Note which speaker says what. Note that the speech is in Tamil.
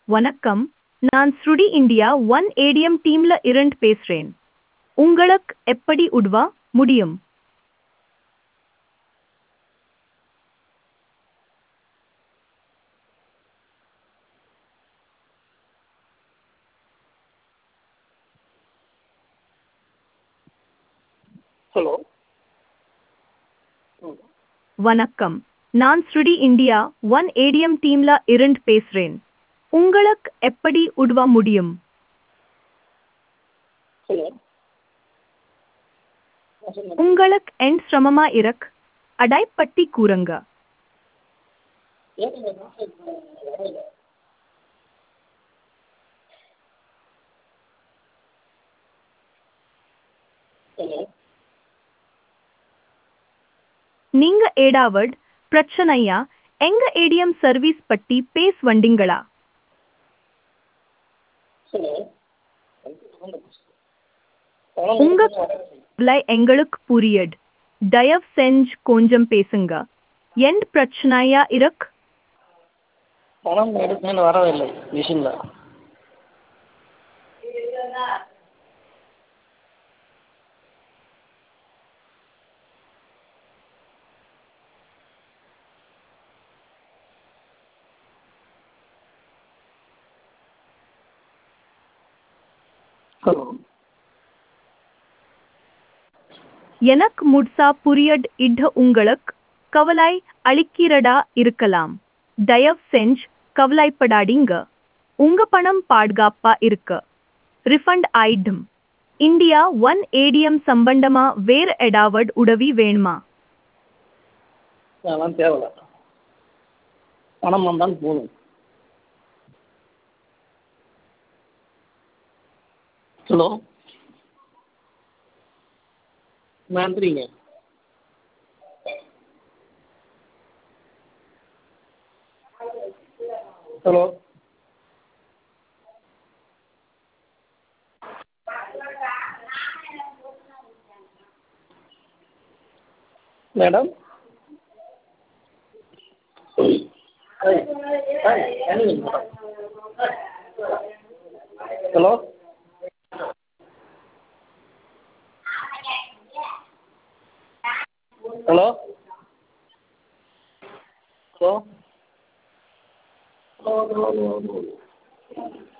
Speaker 1: வணக்கம், நான் ஸ்ருடி இந்தியா ஒன் ஏடிஎம் டீம்ல இருந்து பேசுறேன். உங்களுக்கு எப்படி உதவ முடியும்?
Speaker 2: ஹலோ. ம்.
Speaker 1: வணக்கம், நான் ஸ்ருடி இந்தியா ஒன் ஏடிஎம் டீம்ல இருந்து பேசுறேன். உங்களுக்கு எப்படி உதவ முடியும்?
Speaker 2: ஹலோ. சொல்லுங்க.
Speaker 1: உங்களுக்கு என் சிரமமா இருக்கு, அடை பட்டி கூறுங்க.
Speaker 2: ஏங்க வரல. ஹலோ.
Speaker 1: நீங்க ஏடாவட் பிரச்சனையா எங்க ஏடிஎம் சர்வீஸ் பத்தி பேச வந்தீங்களா?
Speaker 2: ஹலோ.
Speaker 1: உங்க கவலை எங்களுக்கு புரியுது. தயவு செஞ்சு கொஞ்சம் பேசுங்க. என் பிரச்சனையா இருக்கு?
Speaker 2: பணம் எடுக்கணும்னு வரவே இல்லை மிஷினில். ஹலோ.
Speaker 1: எனக்கு முழுசா புரியுது. இது உங்களுக்கு கவலை அளிக்கிறதா இருக்கலாம். தயவு செஞ்சு கவலைப்படாதீங்க. உங்க பணம் பாதுகாப்பா இருக்கு. ரிஃபண்ட் ஆயிடும். இந்தியா ஒன் ஏடிஎம் சம்பந்தமா வேற ஏதாவது உதவி வேணுமா?
Speaker 2: அதெல்லாம் தேவையில்ல. பணம் வந்தாலும் போதும். ஹலோ. நன்றிங்க. Hello. Madam. Hello. Hello. Hello. Hello. Hello. Hello.